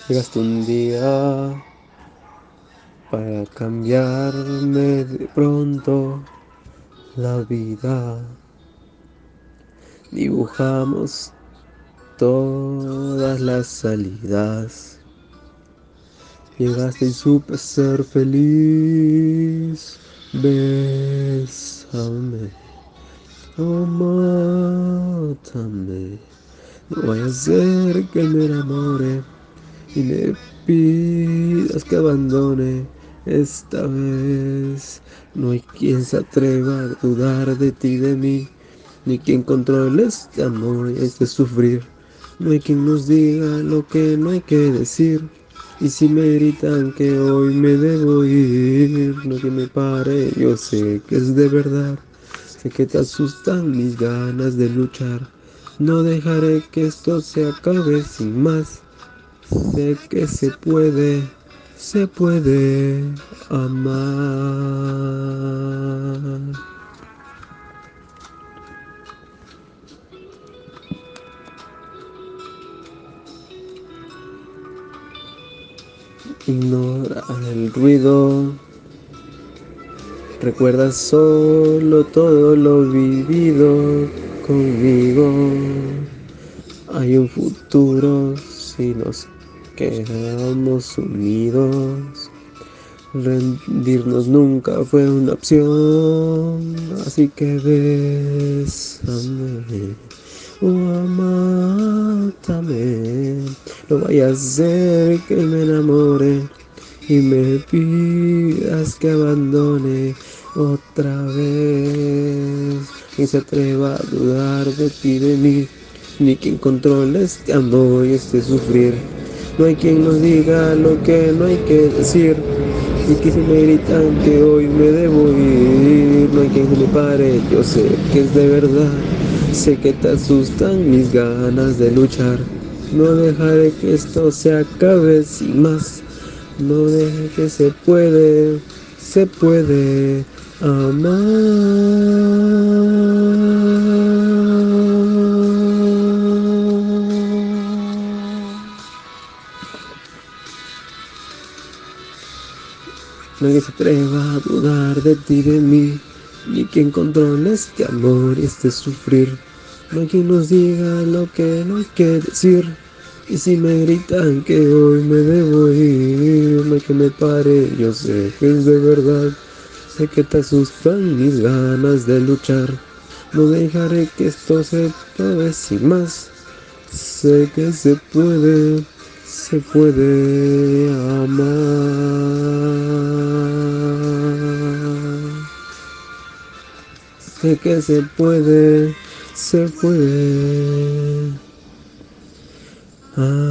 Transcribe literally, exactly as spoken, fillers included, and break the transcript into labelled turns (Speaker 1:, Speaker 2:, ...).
Speaker 1: Llegaste un día para cambiarme de pronto la vida. Dibujamos todas las salidas. Llegaste y supe ser feliz. Bésame, oh, mátame. No vaya a ser que me enamore y me pidas que abandone. Esta vez no hay quien se atreva a dudar de ti y de mí, ni quien controle este amor y este sufrir. No hay quien nos diga lo que no hay que decir. Y si me gritan que hoy me debo ir, no hay quien me pare, yo sé que es de verdad. Sé que te asustan mis ganas de luchar. No dejaré que esto se acabe sin más. Sé que se puede, se puede amar. Ignora el ruido, recuerda solo todo lo vivido conmigo. Hay un futuro si nos quedamos unidos. Rendirnos nunca fue una opción, así que bésame, oh, mátame. No vaya a ser que me enamore y me pidas que abandone otra vez. Ni se atreva a dudar de ti, de mí, ni quien controle este amor y este sufrir. No hay quien nos diga lo que no hay que decir. Y que si me gritan que hoy me debo ir, no hay quien me pare, yo sé que es de verdad. Sé que te asustan mis ganas de luchar. No dejaré que esto se acabe sin más. No deje que se puede, se puede amar. Nadie se atreva a dudar de ti, de mí, ni quien controle este amor y este sufrir. No hay quien nos diga lo que no hay que decir. Y si me gritan que hoy me debo ir, no hay que me pare, yo sé que es de verdad. Sé que te asustan mis ganas de luchar. No dejaré que esto se acabe sin más. Sé que se puede, se puede amar. Sé que se puede, se puede amar.